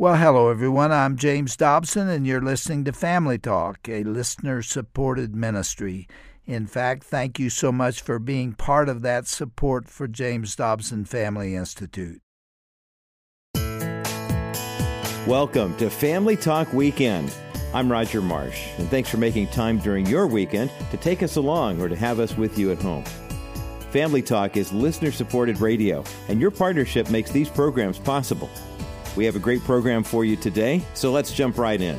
Well, hello, everyone. I'm James Dobson, and you're listening to Family Talk, a listener-supported ministry. In fact, thank you so much for being part of that support for James Dobson Family Institute. Welcome to Family Talk Weekend. I'm Roger Marsh, and thanks for making time during your weekend to take us along or to have us with you at home. Family Talk is listener-supported radio, and your partnership makes these programs possible. We have a great program for you today, so let's jump right in.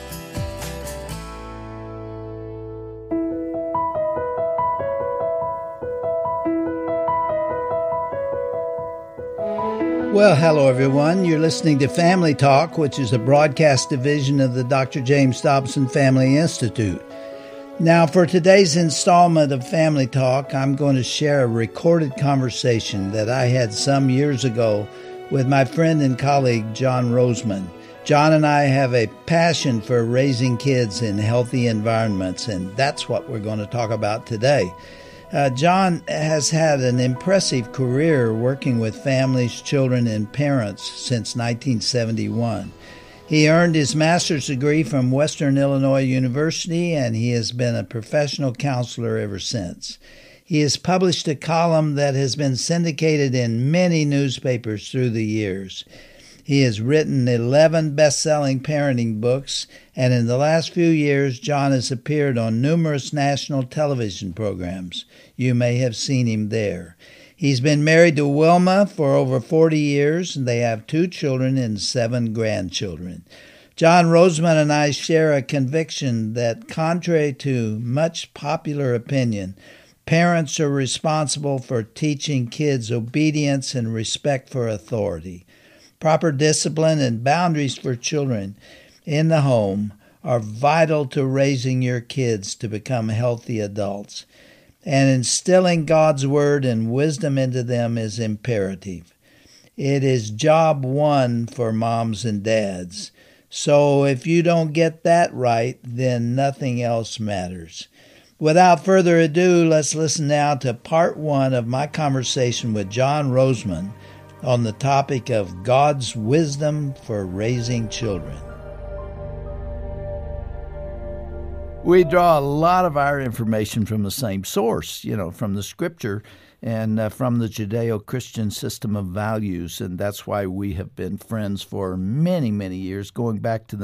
Well, hello, everyone. You're listening to Family Talk, which is a broadcast division of the Dr. James Dobson Family Institute. Now, for today's installment of Family Talk, I'm going to share a recorded conversation that I had some years ago with my friend and colleague, John Rosemond. John and I have a passion for raising kids in healthy environments, and that's what we're going to talk about today. John has had an impressive career working with families, children, and parents since 1971. He earned his master's degree from Western Illinois University, and he has been a professional counselor ever since. He has published a column that has been syndicated in many newspapers through the years. He has written 11 best-selling parenting books, and in the last few years, John has appeared on numerous national television programs. You may have seen him there. He's been married to Wilma for over 40 years, and they have 2 children and 7 grandchildren. John Rosemond and I share a conviction that, contrary to much popular opinion, parents are responsible for teaching kids obedience and respect for authority. Proper discipline and boundaries for children in the home are vital to raising your kids to become healthy adults. And instilling God's word and wisdom into them is imperative. It is job one for moms and dads. So if you don't get that right, then nothing else matters. Without further ado, let's listen now to part 1 of my conversation with John Rosemond on the topic of God's wisdom for raising children. We draw a lot of our information from the same source, from the Scripture and from the Judeo-Christian system of values, and that's why we have been friends for many, many years, going back to the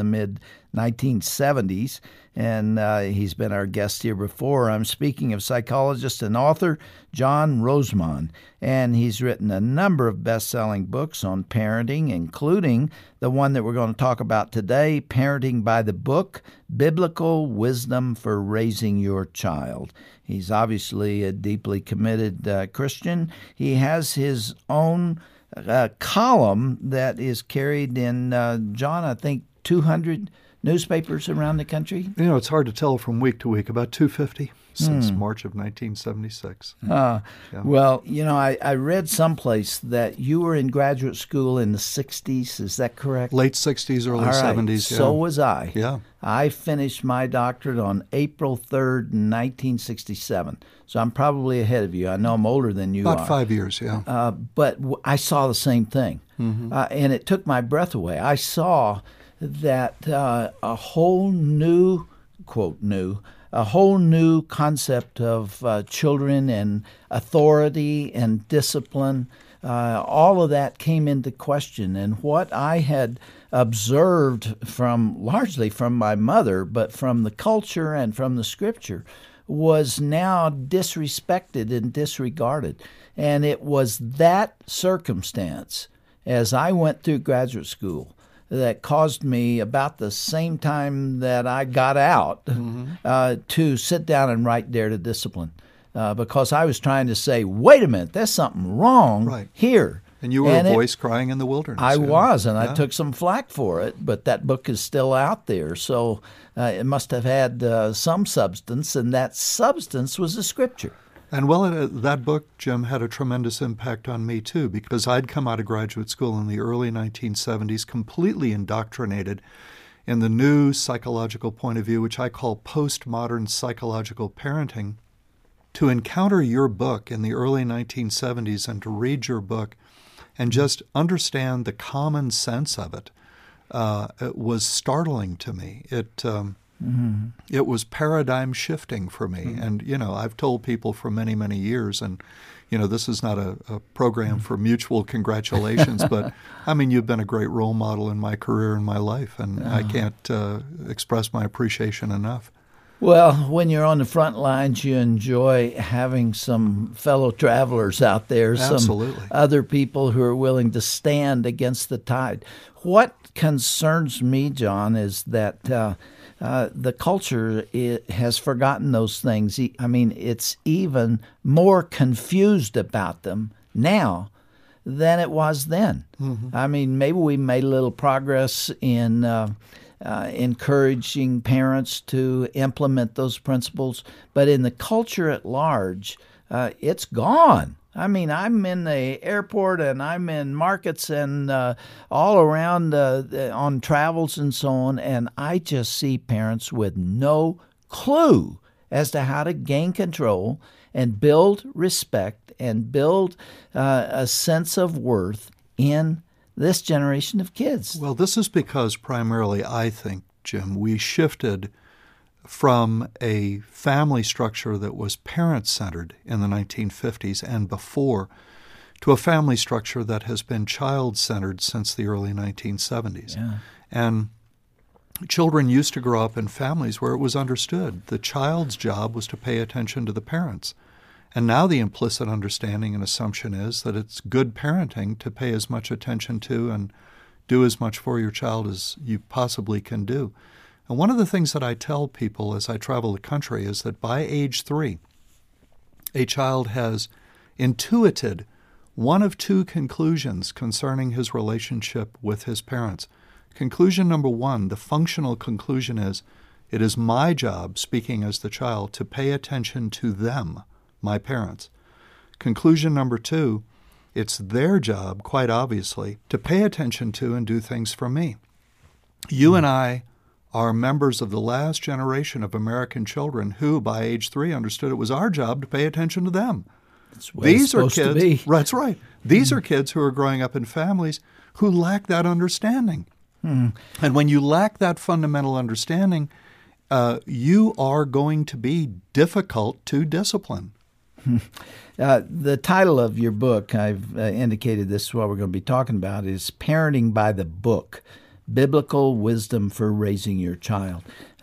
mid-1970s, and he's been our guest here before. I'm speaking of psychologist and author John Rosemond, and he's written a number of best-selling books on parenting, including the one that we're going to talk about today, Parenting by the Book, Biblical Wisdom for Raising Your Child. He's obviously a deeply committed Christian. He has his own column that is carried in, John, I think 200 newspapers around the country. It's hard to tell from week to week, about 250 since March of 1976. Yeah. Well, I read someplace that you were in graduate school in the 60s. Is that correct? Late 60s, early 70s. So was I. Yeah. I finished my doctorate on April 3rd, 1967. So I'm probably ahead of you. I know I'm older than you About are. 5 years, yeah. But I saw the same thing. And it took my breath away. I saw that a whole new, quote, a whole new concept of children and authority and discipline, all of that came into question. And what I had observed largely from my mother, but from the culture and from the Scripture, was now disrespected and disregarded. And it was that circumstance, as I went through graduate school, that caused me, about the same time that I got out, to sit down and write Dare to Discipline, because I was trying to say, wait a minute, there's something wrong here. And you were a voice crying in the wilderness. I was, and I took some flack for it, but that book is still out there, so it must have had some substance, and that substance was the Scripture. And that book, Jim, had a tremendous impact on me, too, because I'd come out of graduate school in the early 1970s completely indoctrinated in the new psychological point of view, which I call postmodern psychological parenting. To encounter your book in the early 1970s and to read your book and just understand the common sense of it was startling to me. It was paradigm shifting for me. And, I've told people for many, many years, and, this is not a program for mutual congratulations, but, you've been a great role model in my career and my life, and I can't express my appreciation enough. Well, when you're on the front lines, you enjoy having some fellow travelers out there, Absolutely. Some other people who are willing to stand against the tide. What concerns me, John, is that the culture has forgotten those things. It's even more confused about them now than it was then. Mm-hmm. Maybe we made a little progress in encouraging parents to implement those principles, but in the culture at large, it's gone. I'm in the airport and I'm in markets and all around on travels and so on, and I just see parents with no clue as to how to gain control and build respect and build a sense of worth in this generation of kids. Well, this is because primarily, I think, Jim, we shifted from a family structure that was parent-centered in the 1950s and before to a family structure that has been child-centered since the early 1970s. Yeah. And children used to grow up in families where it was understood the child's job was to pay attention to the parents. And now the implicit understanding and assumption is that it's good parenting to pay as much attention to and do as much for your child as you possibly can do. And one of the things that I tell people as I travel the country is that by age 3, a child has intuited one of two conclusions concerning his relationship with his parents. Conclusion number 1, the functional conclusion is, it is my job, speaking as the child, to pay attention to them, my parents. Conclusion number 2, it's their job, quite obviously, to pay attention to and do things for me. You and I are members of the last generation of American children who, by age 3, understood it was our job to pay attention to them. That's the way it's supposed to be. That's right. These are kids who are growing up in families who lack that understanding. And when you lack that fundamental understanding, you are going to be difficult to discipline. The title of your book, I've indicated this is what we're going to be talking about, is Parenting by the Book, Biblical Wisdom for Raising Your Child.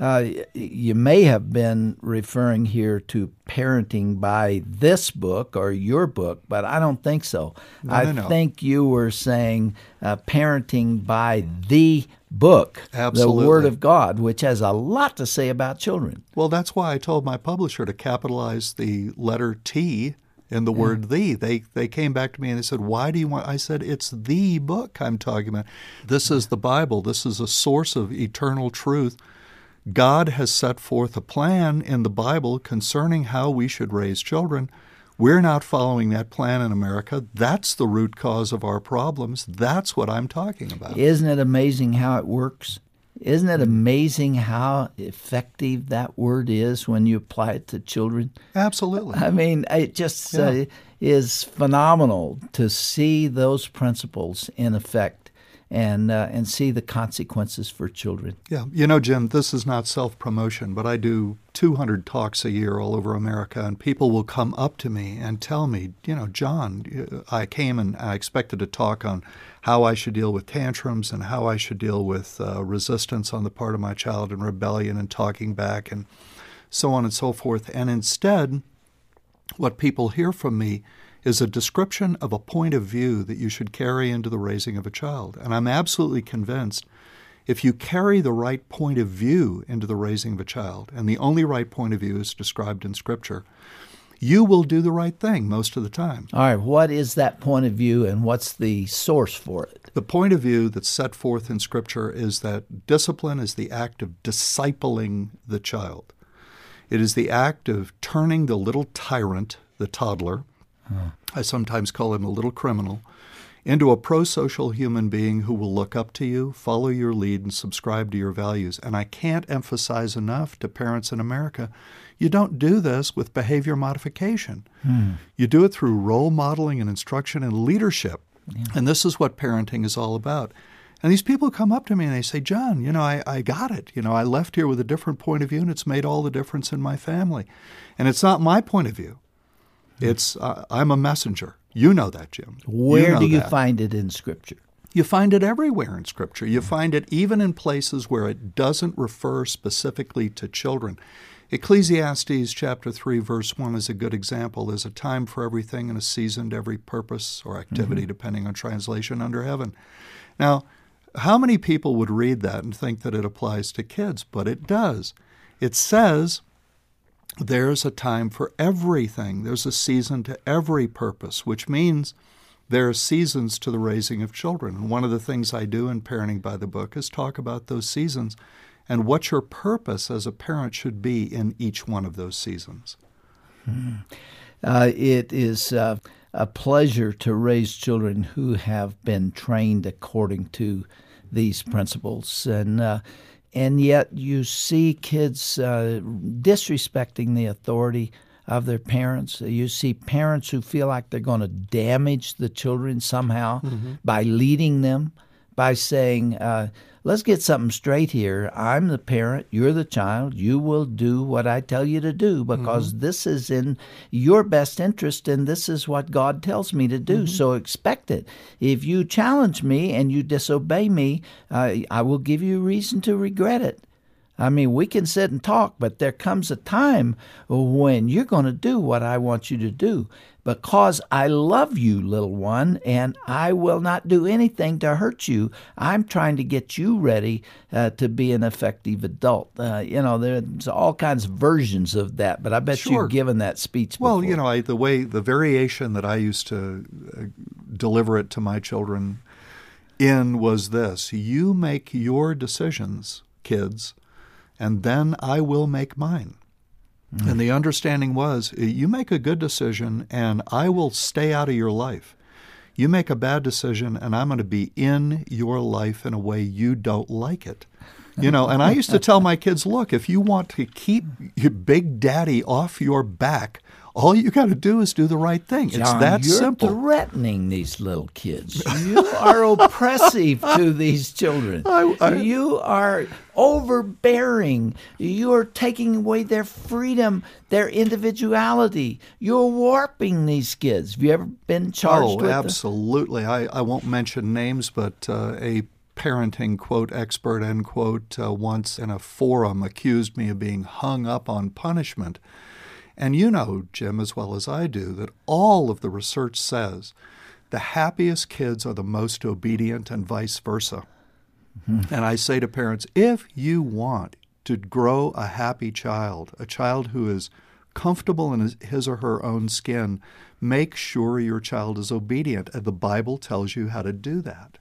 You may have been referring here to parenting by this book or your book, but I don't think so. No. I think you were saying parenting by the book, Absolutely. The Word of God, which has a lot to say about children. Well, that's why I told my publisher to capitalize the letter T in the word "the." They came back to me and they said, "Why do you want?" I said, "It's the book I'm talking about. This is the Bible. This is a source of eternal truth. God has set forth a plan in the Bible concerning how we should raise children. We're not following that plan in America. That's the root cause of our problems. That's what I'm talking about." Isn't it amazing how it works? Isn't it amazing how effective that word is when you apply it to children? Absolutely. It just is phenomenal to see those principles in effect and see the consequences for children. Yeah. Jim, this is not self-promotion, but I do 200 talks a year all over America, and people will come up to me and tell me, John, I came and I expected to talk on how I should deal with tantrums and how I should deal with resistance on the part of my child and rebellion and talking back and so on and so forth. And instead, what people hear from me is a description of a point of view that you should carry into the raising of a child. And I'm absolutely convinced if you carry the right point of view into the raising of a child, and the only right point of view is described in Scripture, you will do the right thing most of the time. All right, what is that point of view and what's the source for it? The point of view that's set forth in Scripture is that discipline is the act of discipling the child. It is the act of turning the little tyrant, the toddler, I sometimes call him a little criminal, into a pro-social human being who will look up to you, follow your lead, and subscribe to your values. And I can't emphasize enough to parents in America, you don't do this with behavior modification. You do it through role modeling and instruction and leadership. Yeah. And this is what parenting is all about. And these people come up to me and they say, John, I got it. I left here with a different point of view, and it's made all the difference in my family. And it's not my point of view. It's I'm a messenger. You know that, Jim. Where do you find it in Scripture? You find it everywhere in Scripture. You find it even in places where it doesn't refer specifically to children. Ecclesiastes chapter 3, verse 1 is a good example. There's a time for everything and a season to every purpose or activity, depending on translation, under heaven. Now, how many people would read that and think that it applies to kids? But it does. It says there's a time for everything. There's a season to every purpose, which means there are seasons to the raising of children. And one of the things I do in Parenting by the Book is talk about those seasons and what your purpose as a parent should be in each one of those seasons. It is a pleasure to raise children who have been trained according to these principles. And yet you see kids disrespecting the authority of their parents. You see parents who feel like they're going to damage the children somehow by leading them, by saying, let's get something straight here. I'm the parent. You're the child. You will do what I tell you to do because this is in your best interest and this is what God tells me to do. So expect it. If you challenge me and you disobey me, I will give you reason to regret it. I mean, we can sit and talk, but there comes a time when you're going to do what I want you to do because I love you, little one, and I will not do anything to hurt you. I'm trying to get you ready to be an effective adult. There's all kinds of versions of that, but I bet you've given that speech before. Well, the variation that I used to deliver it to my children in was this: you make your decisions, kids, and then I will make mine. And the understanding was, you make a good decision, and I will stay out of your life. You make a bad decision, and I'm going to be in your life in a way you don't like it. And I used to tell my kids, look, if you want to keep your big daddy off your back, all you got to do is do the right thing. John, it's that simple. You're threatening these little kids. You are oppressive to these children. You are overbearing. You're taking away their freedom, their individuality. You're warping these kids. Have you ever been charged with absolutely. I won't mention names, but a parenting, quote, expert, end quote, once in a forum accused me of being hung up on punishment. And you know, Jim, as well as I do, that all of the research says the happiest kids are the most obedient and vice versa. And I say to parents, if you want to grow a happy child, a child who is comfortable in his or her own skin, make sure your child is obedient. And the Bible tells you how to do that.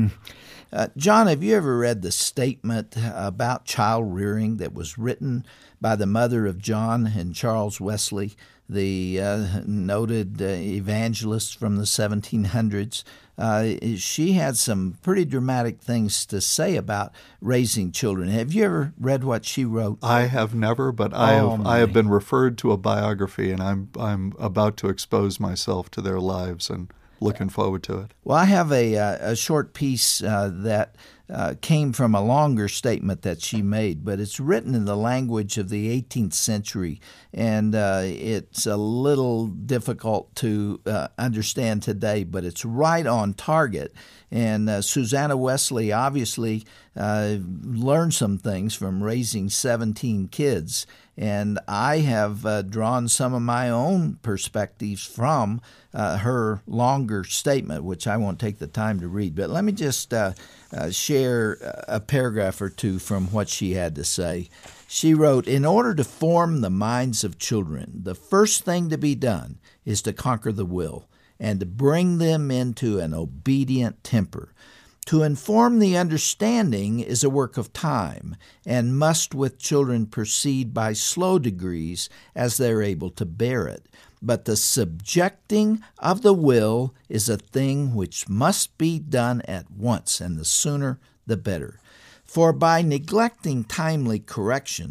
John, have you ever read the statement about child rearing that was written by the mother of John and Charles Wesley, the noted evangelist from the 1700s? She had some pretty dramatic things to say about raising children. Have you ever read what she wrote? I have never, but I have been referred to a biography, and I'm about to expose myself to their lives and looking forward to it. Well, I have a short piece that came from a longer statement that she made, but it's written in the language of the 18th century, and it's a little difficult to understand today, but it's right on target. And Susanna Wesley obviously learned some things from raising 17 kids, and I have drawn some of my own perspectives from her longer statement, which I won't take the time to read. But let me just share a paragraph or two from what she had to say. She wrote, "In order to form the minds of children, the first thing to be done is to conquer the will and to bring them into an obedient temper. To inform the understanding is a work of time, and must with children proceed by slow degrees as they are able to bear it. But the subjecting of the will is a thing which must be done at once, and the sooner the better. For by neglecting timely correction,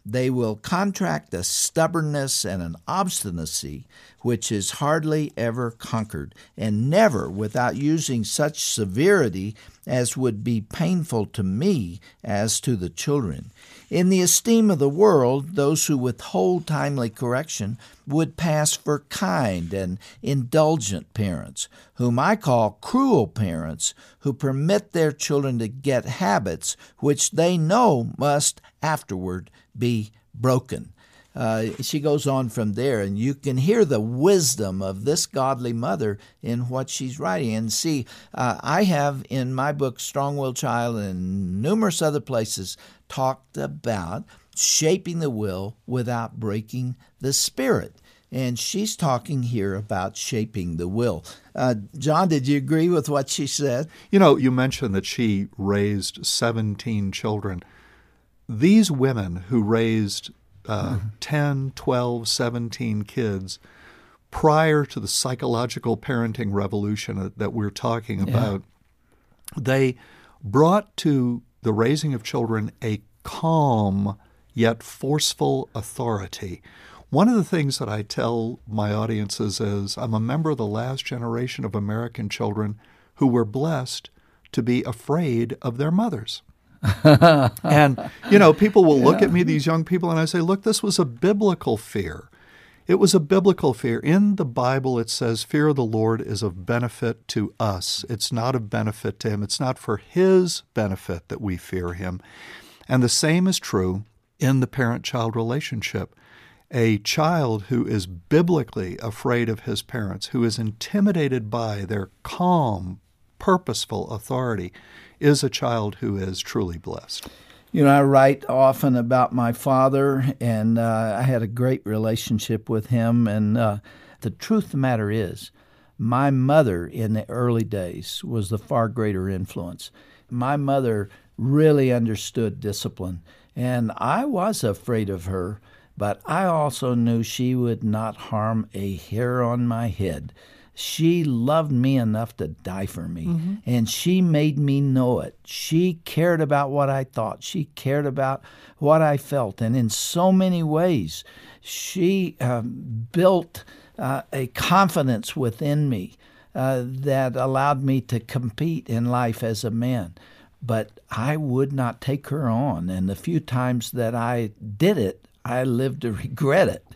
They will contract a stubbornness and an obstinacy which is hardly ever conquered, and never without using such severity as would be painful to me as to the children. In the esteem of the world, those who withhold timely correction would pass for kind and indulgent parents, whom I call cruel parents, who permit their children to get habits which they know must afterward be broken. She goes on from there, and you can hear the wisdom of this godly mother in what she's writing. And see, I have in my book, Strong-Willed Child, and numerous other places, talked about shaping the will without breaking the spirit. And she's talking here about shaping the will. John, did you agree with what she said? You know, you mentioned that she raised 17 children. These women who raised 10, 12, 17 kids prior to the psychological parenting revolution that we're talking about, they brought to the raising of children a calm yet forceful authority. One of the things that I tell my audiences is I'm a member of the last generation of American children who were blessed to be afraid of their mothers. And, you know, people will look at me, these young people, and I say, look, this was a biblical fear. It was a biblical fear. In the Bible, it says fear of the Lord is of benefit to us. It's not of benefit to Him. It's not for His benefit that we fear Him. And the same is true in the parent-child relationship. A child who is biblically afraid of his parents, who is intimidated by their calm, purposeful authority, is a child who is truly blessed. You know, I write often about my father, and I had a great relationship with him. And the truth of the matter is, my mother in the early days was the far greater influence. My mother really understood discipline, and I was afraid of her, but I also knew she would not harm a hair on my head. She loved me enough to die for me, and she made me know it. She cared about what I thought. She cared about what I felt, and in so many ways, she built a confidence within me that allowed me to compete in life as a man. But I would not take her on, and the few times that I did it, I lived to regret it.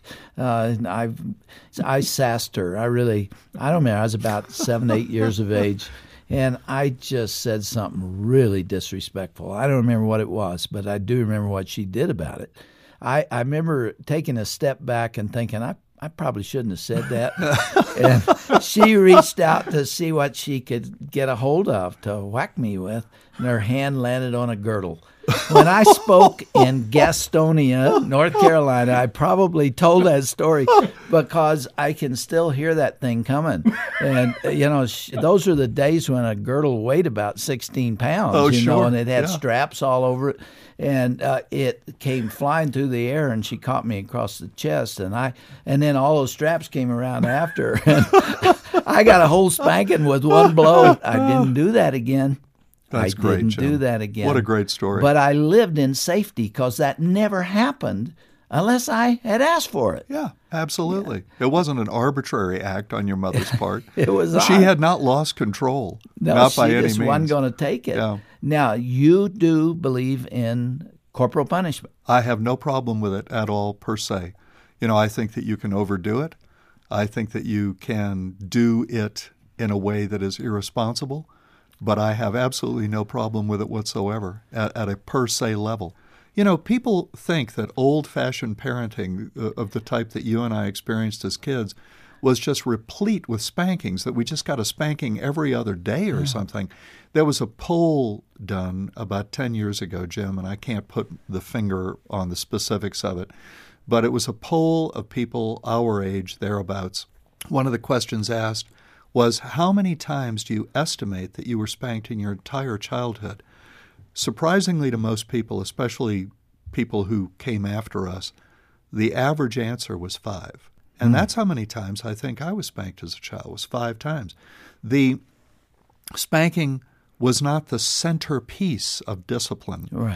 I sassed her. I don't remember. I was about 7, 8 years of age, and I just said something really disrespectful. I don't remember what it was, but I do remember what she did about it. I remember taking a step back and thinking, I probably shouldn't have said that. And she reached out to see what she could get a hold of to whack me with, and her hand landed on a girdle. When I spoke in Gastonia, North Carolina, I probably told that story because I can still hear that thing coming. And, you know, those are the days when a girdle weighed about 16 pounds, know, and it had straps all over it. And it came flying through the air, and she caught me across the chest. And then all those straps came around after. And I got a whole spanking with one blow. I didn't do that again. That's great, didn't Jim. do that again. What a great story. But I lived in safety because that never happened unless I had asked for it. Yeah, absolutely. Yeah. It wasn't an arbitrary act on your mother's part. It was She had not lost control, no, not by any means. She just wasn't going to take it. Yeah. Now, you do believe in corporal punishment. I have no problem with it at all, per se. You know, I think that you can overdo it. I think that you can do it in a way that is irresponsible. But I have absolutely no problem with it whatsoever at a per se level. You know, people think that old-fashioned parenting of the type that you and I experienced as kids was just replete with spankings, that we just got a spanking every other day or something. There was a poll done about 10 years ago, Jim, and I can't put the finger on the specifics of it, but it was a poll of people our age, thereabouts. One of the questions asked was, how many times do you estimate that you were spanked in your entire childhood? Surprisingly to most people, especially people who came after us, the average answer was 5. And that's how many times I think I was spanked as a child, was 5 times. The spanking was not the centerpiece of discipline. Right.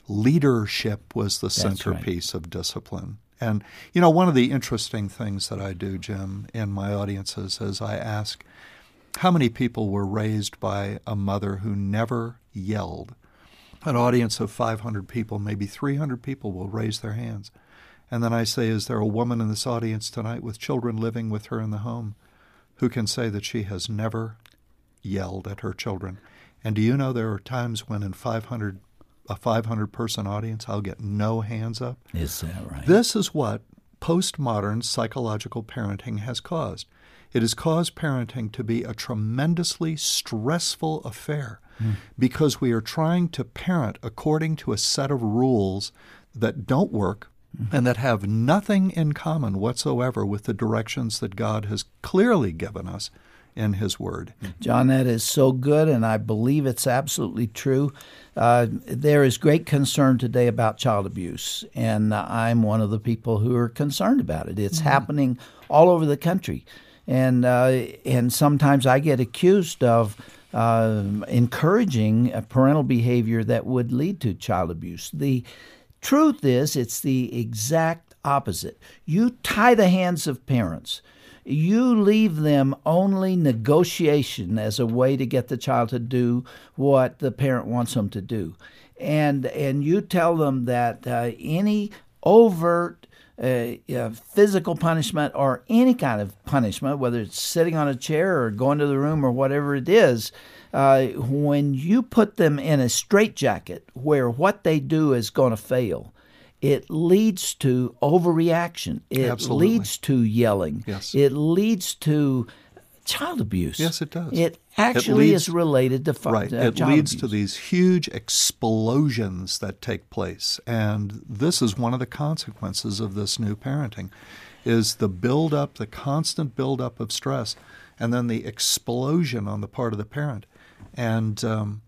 leadership was the centerpiece of discipline. And, one of the interesting things that I do, Jim, in my audiences is I ask, how many people were raised by a mother who never yelled? An audience of 500 people, maybe 300 people will raise their hands. And then I say, is there a woman in this audience tonight with children living with her in the home who can say that she has never yelled at her children? And do you know there are times when in a 500-person audience, I'll get no hands up? Is that right? This is what postmodern psychological parenting has caused. It has caused parenting to be a tremendously stressful affair because we are trying to parent according to a set of rules that don't work and that have nothing in common whatsoever with the directions that God has clearly given us in His Word. John, that is so good, and I believe it's absolutely true. There is great concern today about child abuse, and I'm one of the people who are concerned about it. It's happening all over the country, and sometimes I get accused of encouraging parental behavior that would lead to child abuse. The truth is, it's the exact opposite. You tie the hands of parents. You leave them only negotiation as a way to get the child to do what the parent wants them to do. And you tell them that any overt physical punishment or any kind of punishment, whether it's sitting on a chair or going to the room or whatever it is, when you put them in a straitjacket where what they do is going to fail, it leads to overreaction. It Absolutely. leads to yelling. Yes. It leads to child abuse. Yes, it does. It actually is related to right. It child leads abuse. to these huge explosions that take place. And this is one of the consequences of this new parenting, is the buildup, the constant buildup of stress, and then the explosion on the part of the parent. And,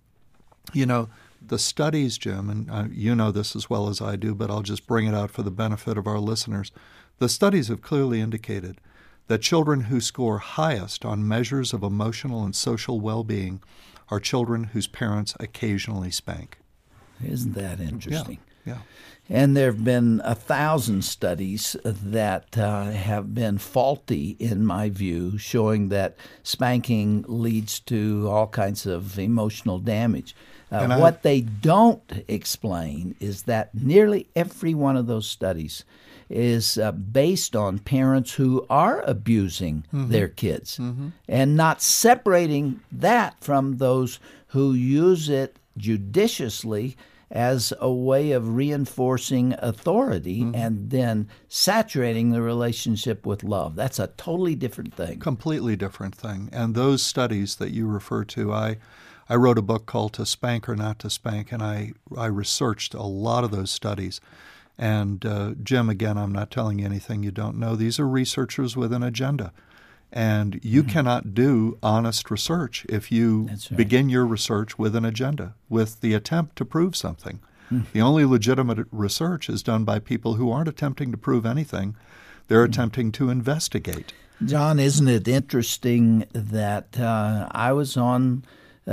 the studies, Jim, and you know this as well as I do, but I'll just bring it out for the benefit of our listeners. The studies have clearly indicated that children who score highest on measures of emotional and social well-being are children whose parents occasionally spank. Isn't that interesting? Yeah. And there have been 1,000 studies that have been faulty, in my view, showing that spanking leads to all kinds of emotional damage. What they don't explain is that nearly every one of those studies is based on parents who are abusing their kids and not separating that from those who use it judiciously as a way of reinforcing authority and then saturating the relationship with love. That's a totally different thing. Completely different thing. And those studies that you refer to, I wrote a book called To Spank or Not to Spank, and I researched a lot of those studies. And Jim, again, I'm not telling you anything you don't know. These are researchers with an agenda. And you cannot do honest research if you begin your research with an agenda, with the attempt to prove something. The only legitimate research is done by people who aren't attempting to prove anything. They're attempting to investigate. John, isn't it interesting that I was on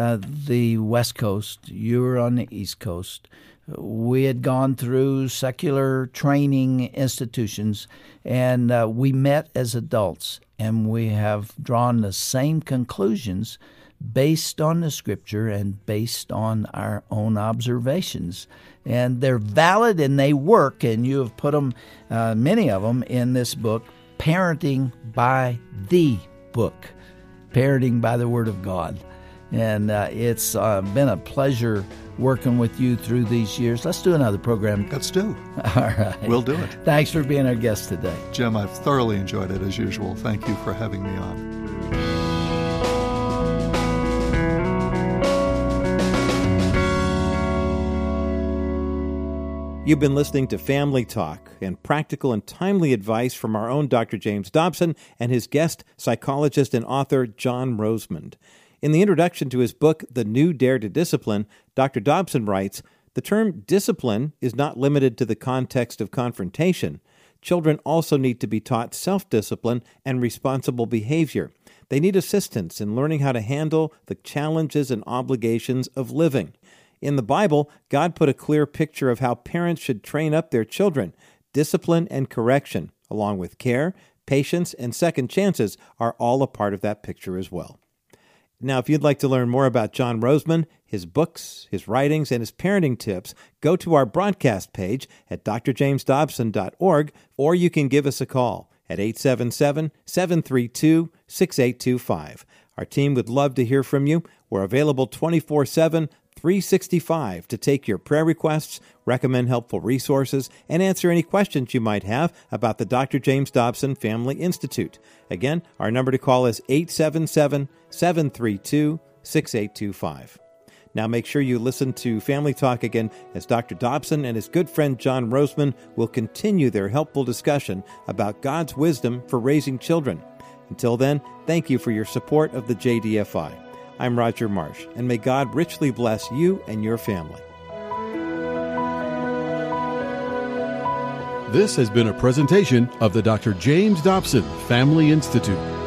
the West Coast, you were on the East Coast. We had gone through secular training institutions, and we met as adults, and we have drawn the same conclusions based on the Scripture and based on our own observations. And they're valid and they work, and you have put them, many of them, in this book, Parenting by the Book, Parenting by the Word of God. And it's been a pleasure working with you through these years. Let's do another program. Let's do. All right. We'll do it. Thanks for being our guest today. Jim, I've thoroughly enjoyed it as usual. Thank you for having me on. You've been listening to Family Talk and practical and timely advice from our own Dr. James Dobson and his guest, psychologist and author John Rosemond. In the introduction to his book, The New Dare to Discipline, Dr. Dobson writes, "The term discipline is not limited to the context of confrontation. Children also need to be taught self-discipline and responsible behavior. They need assistance in learning how to handle the challenges and obligations of living. In the Bible, God put a clear picture of how parents should train up their children. Discipline and correction, along with care, patience, and second chances are all a part of that picture as well. Now, if you'd like to learn more about John Rosemond, his books, his writings, and his parenting tips, go to our broadcast page at drjamesdobson.org, or you can give us a call at 877-732-6825. Our team would love to hear from you. We're available 24/7, 365 to take your prayer requests, recommend helpful resources, and answer any questions you might have about the Dr. James Dobson Family Institute. Again, our number to call is 877-732-6825. Now make sure you listen to Family Talk again as Dr. Dobson and his good friend John Rosemond will continue their helpful discussion about God's wisdom for raising children. Until then, thank you for your support of the JDFI. I'm Roger Marsh, and may God richly bless you and your family. This has been a presentation of the Dr. James Dobson Family Institute.